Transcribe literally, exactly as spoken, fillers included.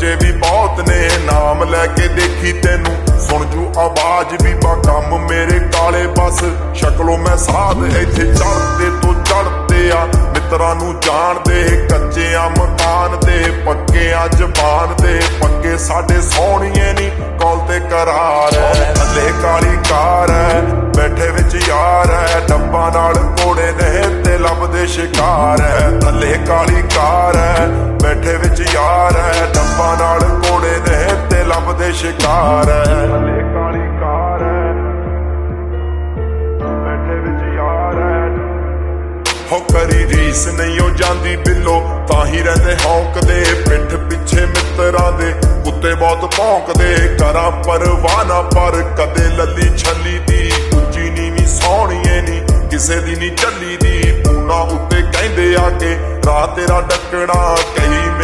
खर्चे भी बहुत ने, नाम लैके देखी तेनू सुन जू आवाज भी बाकम मेरे काले बस शक्लों मैं साध इत्थे चढ़ते तो चढ़ते आ मित्रां नू जानदे कच्चे आ मकान दे पक्के आ जबान दे पक्के साडे सोहणिए नी कौल ते करार है थल्ले काली कार है बैठे विच यार है डब्बा नाल घोड़े ने ते लभदे शिकार है थल्ले काली कार है बैठे विच यार है डब्बा नाल घोड़े ने ते लभदे शिकार है थल्ले काली कार है बैठे विच यार है हो करी रीस नहीं हो जांदी बिल्लो ताही रहंदे हौंकदे पिठ पिछे मित्रां दे कुत्ते बहुत भौंकदे करा परवाह ना पर कदे लली छली दी उच्ची नीवी सोहणीए नी किसे दी नी चली दी पूना उत्ते कहंदे आके राह तेरा डकना कही